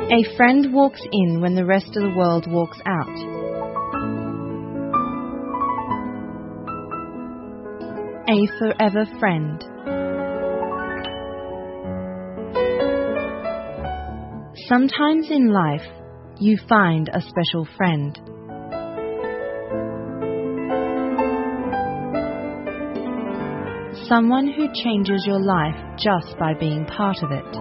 A friend walks in when the rest of the world walks out. A forever friend. Sometimes in life, you find a special friend. Someone who changes your life just by being part of it.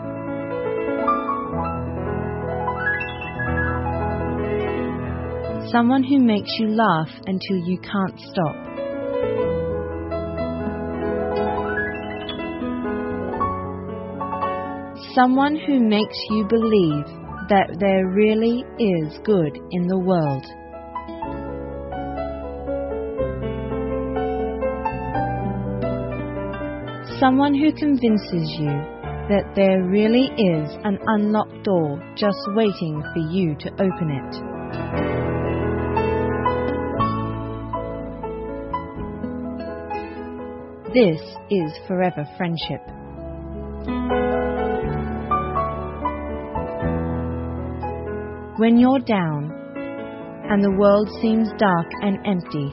Someone who makes you laugh until you can't stop. Someone who makes you believe that there really is good in the world. Someone who convinces you that there really is an unlocked door just waiting for you to open it. This is forever friendship. When you're down and the world seems dark and empty,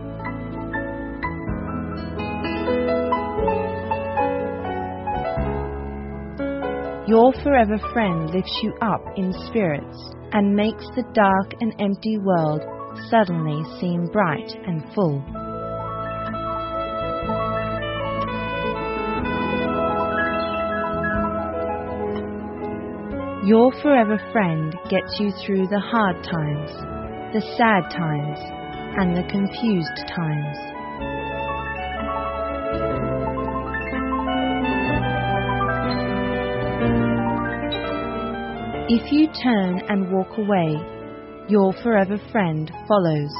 your forever friend lifts you up in spirits and makes the dark and empty world suddenly seem bright and full. Your forever friend gets you through the hard times, the sad times, and the confused times. If you turn and walk away, your forever friend follows.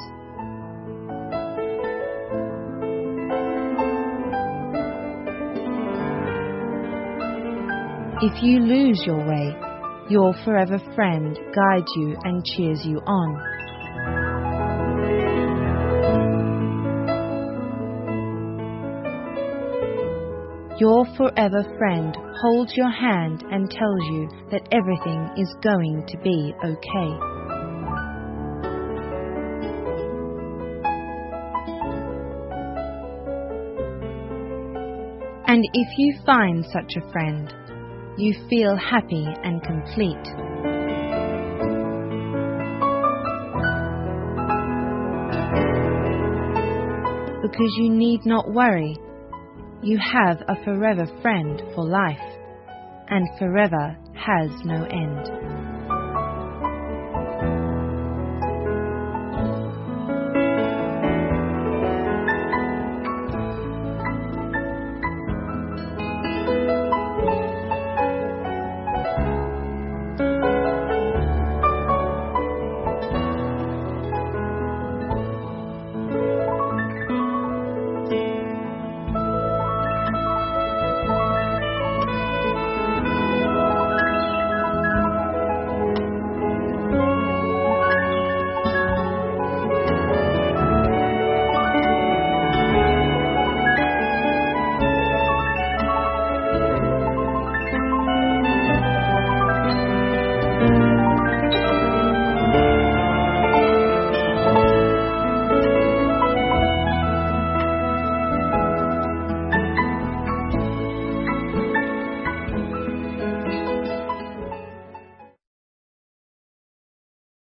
If you lose your way, your forever friend guides you and cheers you on. Your forever friend holds your hand and tells you that everything is going to be okay. And if you find such a friend, you feel happy and complete. Because you need not worry. You have a forever friend for life, and forever has no end.